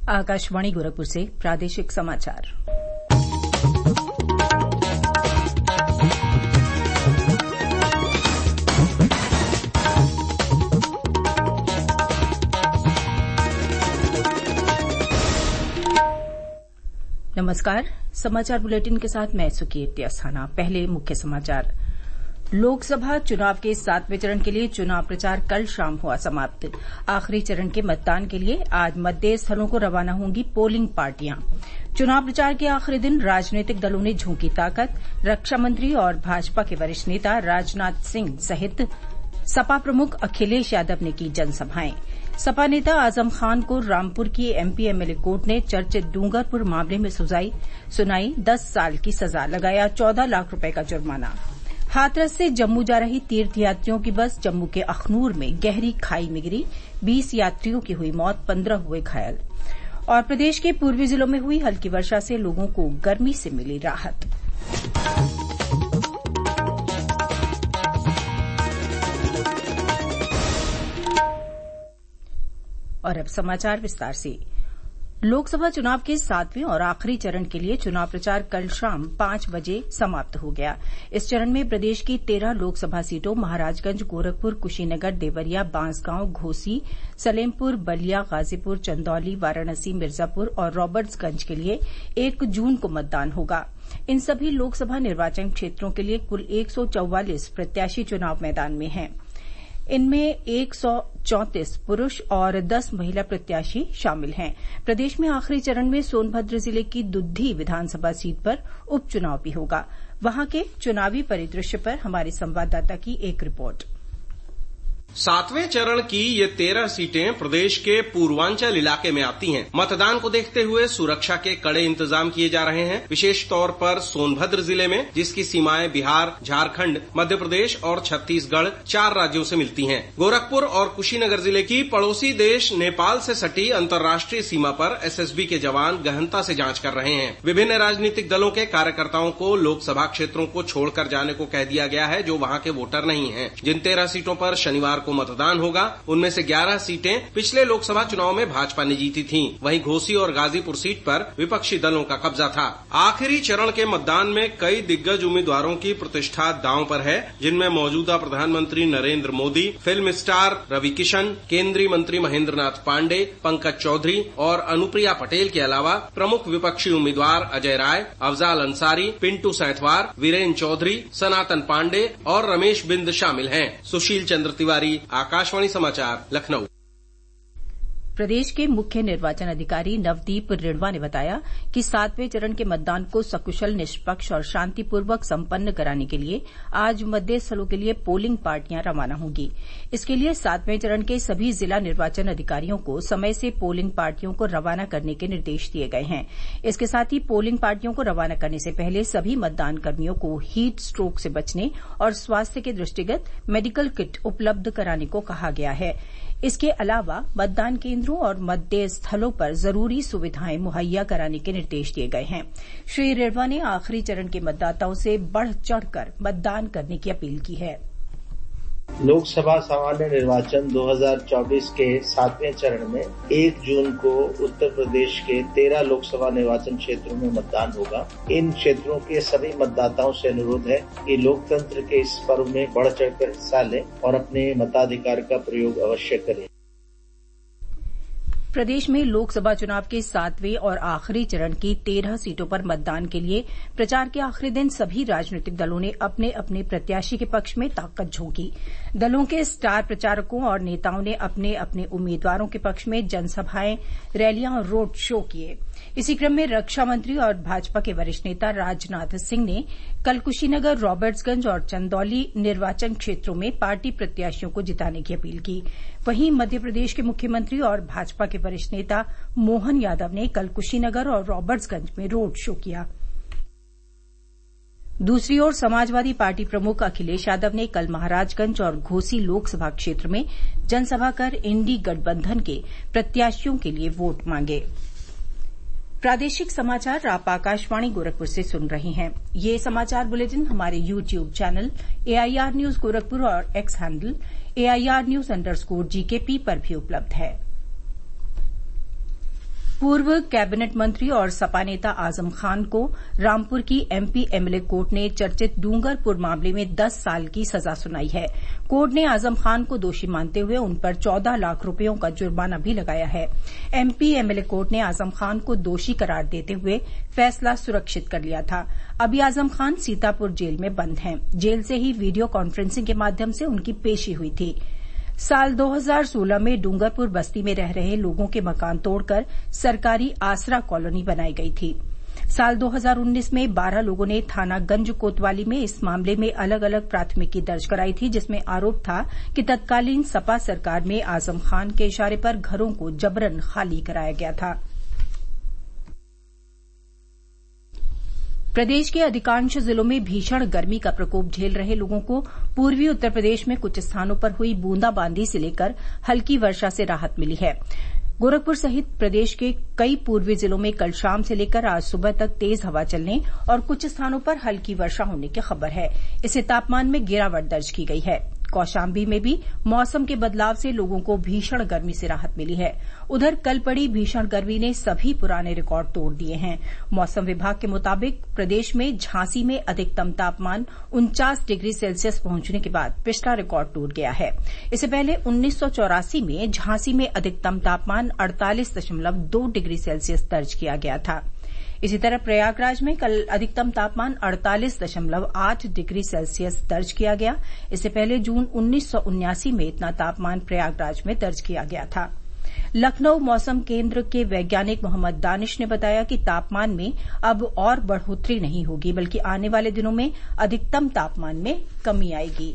आकाशवाणी गोरखपुर से प्रादेशिक समाचार। नमस्कार, समाचार बुलेटिन के साथ मैं सुकीर्ति अस्थाना। पहले मुख्य समाचार। लोकसभा चुनाव के 7वें चरण के लिए चुनाव प्रचार कल शाम हुआ समाप्त। आखिरी चरण के मतदान के लिए आज मतदेय स्थलों को रवाना होंगी पोलिंग पार्टियां। चुनाव प्रचार के आखिरी दिन राजनीतिक दलों ने झोंकी ताकत। रक्षा मंत्री और भाजपा के वरिष्ठ नेता राजनाथ सिंह सहित सपा प्रमुख अखिलेश यादव ने की जनसभाएं। सपा नेता आजम खान को रामपुर की एमपी एमएलए कोर्ट ने चर्चित डूंगरपुर मामले में सुनाई 10 साल की सजा, लगाया 14 लाख रुपए का जुर्माना। हाथरस से जम्मू जा रही तीर्थयात्रियों की बस जम्मू के अखनूर में गहरी खाई में गिरी, 20 यात्रियों की हुई मौत, 15 हुए घायल। और प्रदेश के पूर्वी जिलों में हुई हल्की वर्षा से लोगों को गर्मी से मिली राहत। और अब समाचार विस्तार से। लोकसभा चुनाव के 7वें और आखिरी चरण के लिए चुनाव प्रचार कल शाम 5 बजे समाप्त हो गया। इस चरण में प्रदेश की 13 लोकसभा सीटों महाराजगंज, गोरखपुर, कुशीनगर, देवरिया, बांसगांव, घोसी, सलेमपुर, बलिया, गाजीपुर, चंदौली, वाराणसी, मिर्जापुर और रॉबर्ट्सगंज के लिए 1 जून को मतदान होगा। इन सभी लोकसभा निर्वाचन क्षेत्रों के लिए कुल 144 प्रत्याशी चुनाव मैदान में हैं। इनमें 134 पुरूष और 10 महिला प्रत्याशी शामिल हैं। प्रदेश में आखिरी चरण में सोनभद्र जिले की दुद्धी विधानसभा सीट पर उपचुनाव भी होगा। वहां के चुनावी परिदृश्य पर हमारे संवाददाता की एक रिपोर्ट। 7वें चरण की ये 13 सीटें प्रदेश के पूर्वांचल इलाके में आती हैं। मतदान को देखते हुए सुरक्षा के कड़े इंतजाम किए जा रहे हैं। विशेष तौर पर सोनभद्र जिले में, जिसकी सीमाएं बिहार, झारखंड, मध्य प्रदेश और छत्तीसगढ़ 4 राज्यों से मिलती हैं। गोरखपुर और कुशीनगर जिले की पड़ोसी देश नेपाल से सटी अंतर्राष्ट्रीय सीमा पर एसएसबी के जवान गहनता से जांच कर रहे हैं। विभिन्न राजनीतिक दलों के कार्यकर्ताओं को लोकसभा क्षेत्रों को छोड़कर जाने को कह दिया गया है, जो वहां के वोटर नहीं हैं। जिन 13 सीटों पर शनिवार को मतदान होगा, उनमें से 11 सीटें पिछले लोकसभा चुनाव में भाजपा ने जीती थीं। वहीं घोसी और गाजीपुर सीट पर विपक्षी दलों का कब्जा था। आखिरी चरण के मतदान में कई दिग्गज उम्मीदवारों की प्रतिष्ठा दांव पर है, जिनमें मौजूदा प्रधानमंत्री नरेंद्र मोदी, फिल्म स्टार रवि किशन, केंद्रीय मंत्री महेंद्र नाथ पांडे, पंकज चौधरी और अनुप्रिया पटेल के अलावा प्रमुख विपक्षी उम्मीदवार अजय राय, अफजाल अंसारी, पिंटू सैंथवार, वीरेंद्र चौधरी, सनातन पांडे और रमेश बिंद शामिल हैं। सुशील चंद्र तिवारी, आकाशवाणी समाचार, लखनऊ। प्रदेश के मुख्य निर्वाचन अधिकारी नवदीप रिणवा ने बताया कि 7वें चरण के मतदान को सकुशल, निष्पक्ष और शांतिपूर्वक संपन्न कराने के लिए आज मतदेय स्थलों के लिए पोलिंग पार्टियां रवाना होंगी। इसके लिए 7वें चरण के सभी जिला निर्वाचन अधिकारियों को समय से पोलिंग पार्टियों को रवाना करने के निर्देश दिए गए हैं। इसके साथ ही पोलिंग पार्टियों को रवाना करने से पहले सभी मतदान कर्मियों को हीट स्ट्रोक से बचने और स्वास्थ्य के दृष्टिगत मेडिकल किट उपलब्ध कराने को कहा गया है। इसके अलावा मतदान केंद्रों और मतदेय स्थलों पर जरूरी सुविधाएं मुहैया कराने के निर्देश दिए गए हैं। श्री रिणवा ने आखिरी चरण के मतदाताओं से बढ़ चढ़कर मतदान करने की अपील की है। लोकसभा सामान्य निर्वाचन 2024 के 7वें चरण में 1 जून को उत्तर प्रदेश के 13 लोकसभा निर्वाचन क्षेत्रों में मतदान होगा। इन क्षेत्रों के सभी मतदाताओं से अनुरोध है कि लोकतंत्र के इस पर्व में बढ़ चढ़कर हिस्सा लें और अपने मताधिकार का प्रयोग अवश्य करें। प्रदेश में लोकसभा चुनाव के 7वें और आखिरी चरण की 13 सीटों पर मतदान के लिए प्रचार के आखिरी दिन सभी राजनीतिक दलों ने अपने अपने प्रत्याशी के पक्ष में ताकत झोंकी। दलों के स्टार प्रचारकों और नेताओं ने अपने अपने उम्मीदवारों के पक्ष में जनसभाएं, रैलियां और रोड शो किए। इसी क्रम में रक्षा मंत्री और भाजपा के वरिष्ठ नेता राजनाथ सिंह ने कल कुशीनगर, रॉबर्ट्सगंज और चंदौली निर्वाचन क्षेत्रों में पार्टी प्रत्याशियों को जिताने की अपील की। वहीं मध्य प्रदेश के मुख्यमंत्री और भाजपा के वरिष्ठ नेता मोहन यादव ने कल कुशीनगर और रॉबर्ट्सगंज में रोड शो किया। दूसरी ओर समाजवादी पार्टी प्रमुख अखिलेश यादव ने कल महाराजगंज और घोसी लोकसभा क्षेत्र में जनसभा कर इंडी गठबंधन के प्रत्याशियों के लिए वोट मांगे। प्रादेशिक समाचार आप आकाशवाणी गोरखपुर से सुन रहे हैं। ये समाचार बुलेटिन हमारे YouTube channel AIR news Gorakhpur और X handle AIR news _GKP पर भी उपलब्ध है। पूर्व कैबिनेट मंत्री और सपा नेता आजम खान को रामपुर की एमपी एमएलए कोर्ट ने चर्चित डूंगरपुर मामले में 10 साल की सजा सुनाई है। कोर्ट ने आजम खान को दोषी मानते हुए उन पर 14 लाख रुपयों का जुर्माना भी लगाया है। एमपी एमएलए कोर्ट ने आजम खान को दोषी करार देते हुए फैसला सुरक्षित कर लिया था। अभी आजम खान सीतापुर जेल में बंद हैं। जेल से ही वीडियो कॉन्फ्रेंसिंग के माध्यम से उनकी पेशी हुई थी। साल 2016 में डूंगरपुर बस्ती में रह रहे लोगों के मकान तोड़कर सरकारी आसरा कॉलोनी बनाई गई थी। साल 2019 में 12 लोगों ने थाना गंज कोतवाली में इस मामले में अलग अलग प्राथमिकी दर्ज कराई थी, जिसमें आरोप था कि तत्कालीन सपा सरकार में आजम खान के इशारे पर घरों को जबरन खाली कराया गया था। प्रदेश के अधिकांश जिलों में भीषण गर्मी का प्रकोप झेल रहे लोगों को पूर्वी उत्तर प्रदेश में कुछ स्थानों पर हुई बूंदाबांदी से लेकर हल्की वर्षा से राहत मिली है। गोरखपुर सहित प्रदेश के कई पूर्वी जिलों में कल शाम से लेकर आज सुबह तक तेज हवा चलने और कुछ स्थानों पर हल्की वर्षा होने की खबर है। इससे तापमान में गिरावट दर्ज की गई है। कौशाम्बी में भी मौसम के बदलाव से लोगों को भीषण गर्मी से राहत मिली है। उधर कल पड़ी भीषण गर्मी ने सभी पुराने रिकॉर्ड तोड़ दिए हैं। मौसम विभाग के मुताबिक प्रदेश में झांसी में अधिकतम तापमान 49 डिग्री सेल्सियस पहुंचने के बाद पिछला रिकॉर्ड टूट गया है। इससे पहले 1984 में झांसी में अधिकतम तापमान 48.2 डिग्री सेल्सियस दर्ज किया गया था। इसी तरह प्रयागराज में कल अधिकतम तापमान 48.8 डिग्री सेल्सियस दर्ज किया गया। इससे पहले जून 1979 में इतना तापमान प्रयागराज में दर्ज किया गया था। लखनऊ मौसम केंद्र के वैज्ञानिक मोहम्मद दानिश ने बताया कि तापमान में अब और बढ़ोतरी नहीं होगी, बल्कि आने वाले दिनों में अधिकतम तापमान में कमी आएगी।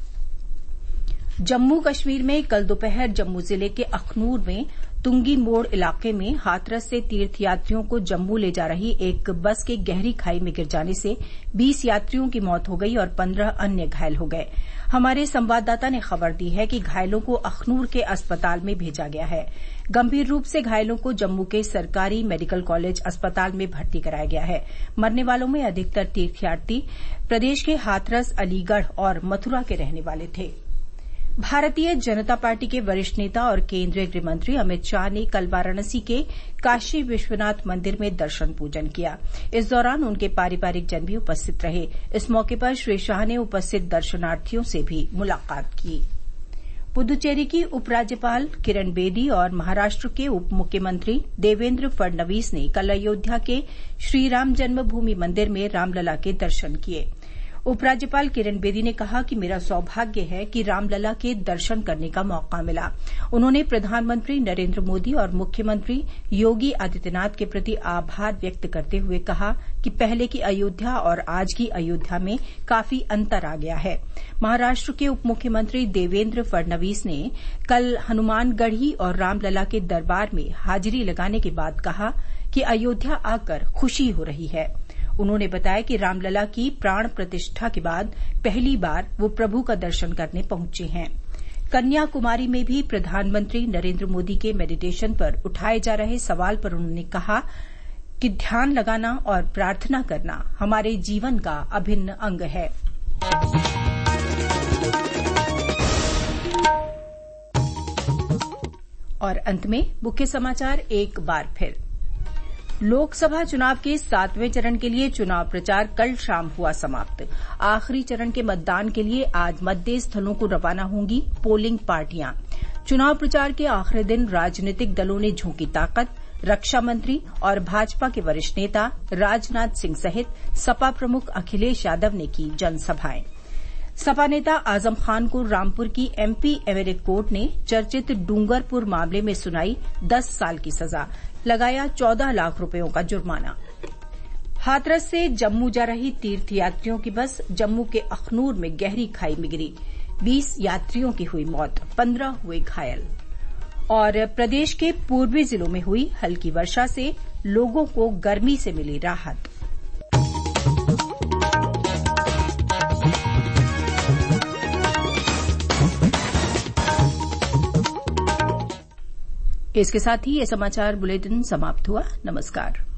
जम्मू कश्मीर में कल दोपहर जम्मू जिले के अखनूर में तुंगी मोड़ इलाके में हाथरस से तीर्थयात्रियों को जम्मू ले जा रही एक बस के गहरी खाई में गिर जाने से 20 यात्रियों की मौत हो गई और 15 अन्य घायल हो गए। हमारे संवाददाता ने खबर दी है कि घायलों को अखनूर के अस्पताल में भेजा गया है। गंभीर रूप से घायलों को जम्मू के सरकारी मेडिकल कॉलेज अस्पताल में भर्ती कराया गया है। मरने वालों में अधिकतर तीर्थयात्री प्रदेश के हाथरस, अलीगढ़ और मथुरा के रहने वाले थे। भारतीय जनता पार्टी के वरिष्ठ नेता और केंद्रीय गृहमंत्री अमित शाह ने कल वाराणसी के काशी विश्वनाथ मंदिर में दर्शन पूजन किया। इस दौरान उनके पारिवारिक जन भी उपस्थित रहे। इस मौके पर श्री शाह ने उपस्थित दर्शनार्थियों से भी मुलाकात की। पुदुचेरी की उपराज्यपाल किरण बेदी और महाराष्ट्र के उप मुख्यमंत्री देवेंद्र फडणवीस ने कल अयोध्या के श्रीराम जन्मभूमि मंदिर में रामलला के दर्शन किए। उपराज्यपाल किरण बेदी ने कहा कि मेरा सौभाग्य है कि रामलला के दर्शन करने का मौका मिला। उन्होंने प्रधानमंत्री नरेंद्र मोदी और मुख्यमंत्री योगी आदित्यनाथ के प्रति आभार व्यक्त करते हुए कहा कि पहले की अयोध्या और आज की अयोध्या में काफी अंतर आ गया है। महाराष्ट्र के उप मुख्यमंत्री देवेंद्र फडणवीस ने कल हनुमानगढ़ी और रामलला के दरबार में हाजिरी लगाने के बाद कहा कि अयोध्या आकर खुशी हो रही है। उन्होंने बताया कि रामलला की प्राण प्रतिष्ठा के बाद पहली बार वो प्रभु का दर्शन करने पहुंचे हैं। कन्याकुमारी में भी प्रधानमंत्री नरेंद्र मोदी के मेडिटेशन पर उठाए जा रहे सवाल पर उन्होंने कहा कि ध्यान लगाना और प्रार्थना करना हमारे जीवन का अभिन्न अंग है। और अंत में मुख्य समाचार एक बार फिर। लोकसभा चुनाव के 7वें चरण के लिए चुनाव प्रचार कल शाम हुआ समाप्त। आखिरी चरण के मतदान के लिए आज मतदेय स्थलों को रवाना होंगी पोलिंग पार्टियां। चुनाव प्रचार के आखिरी दिन राजनीतिक दलों ने झोंकी ताकत। रक्षा मंत्री और भाजपा के वरिष्ठ नेता राजनाथ सिंह सहित सपा प्रमुख अखिलेश यादव ने की जनसभाएं। सपा नेता आजम खान को रामपुर की एमपी एमएलए कोर्ट ने चर्चित डूंगरपुर मामले में सुनाई 10 साल की सजा, लगाया 14 लाख रुपयों का जुर्माना। हाथरस से जम्मू जा रही तीर्थयात्रियों की बस जम्मू के अखनूर में गहरी खाई में गिरी, 20 यात्रियों की हुई मौत, 15 हुए घायल। और प्रदेश के पूर्वी जिलों में हुई हल्की वर्षा से लोगों को गर्मी से मिली राहत। इसके साथ ही ये समाचार बुलेटिन समाप्त हुआ। नमस्कार।